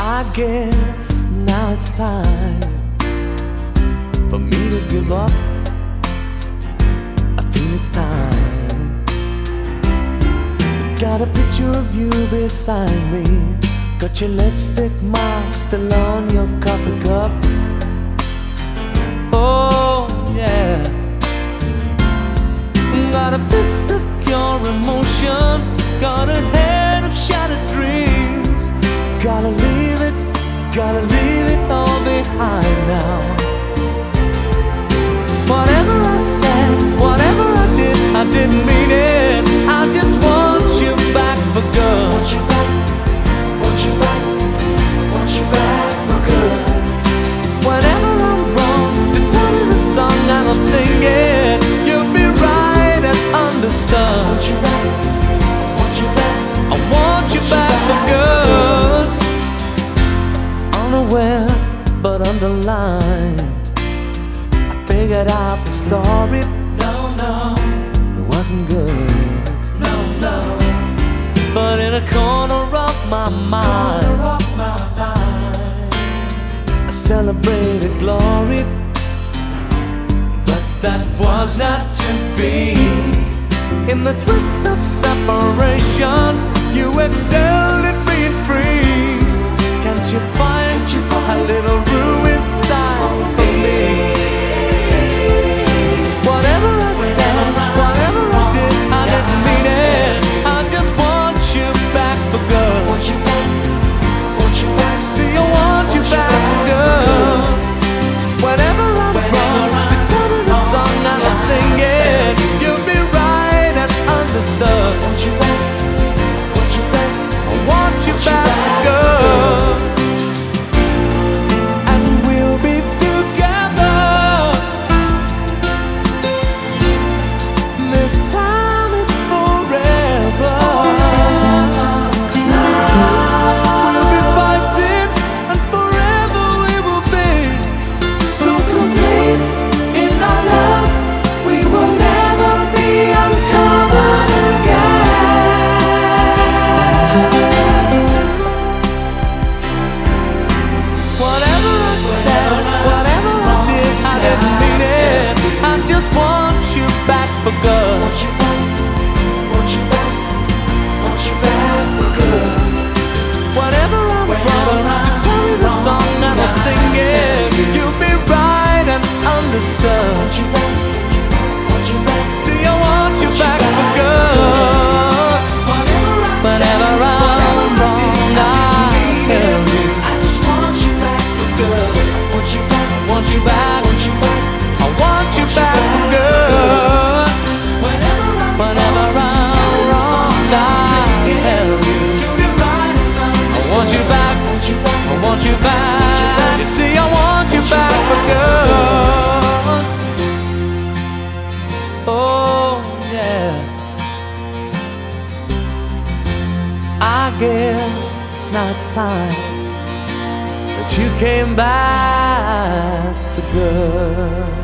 I guess now it's time for me to give up. I feel it's time. Got a picture of you beside me. Got your lipstick mark still on your coffee cup. Oh yeah. Got a fist of pure emotion. Got a head of shattered dreams. Gotta leave it all behind now. Whatever I said, whatever I didn't mean it. I just want you back for good. Want you back, want you back, want you back for good. Whenever I'm wrong, just tell me the song and I'll sing it. You'll be right and understood. Want you back, want you back, I want you back for good. Unaware but underlined, I figured out the story. No, it wasn't good. No, but in a corner of my mind, I celebrated glory. But that was not to be. In the twist of separation, you excelled at being free. Can't you find a little room inside for me? Whatever I said, whatever I didn't mean it. I just want you back for good. Want you back, want you back. See, I want you back for good. Whenever I'm wrong, just tell me the song and I'll sing it. You'll be right and understood. Want you back, want you back, I want you back for good. This time is forever. We'll be fighting and forever we will be. So complete in our love, we will never be uncovered again. Whatever I said, whatever I didn't mean it. I just want you back for good. Want you back, want you back, want you back for good. Whatever I'm wrong, just tell me the song and I'll sing it. You'll be right and understood. Want you back, want you back. See, I want you back for good. Whenever I'm wrong, I'll tell you. I just want you back for good. Want you back, want you back, want you back. I want you back for good. Whenever I'm wrong, I tell you. I want you back, I want you back. You see, I want you back for good. Oh yeah. I guess now it's time that you came back for good.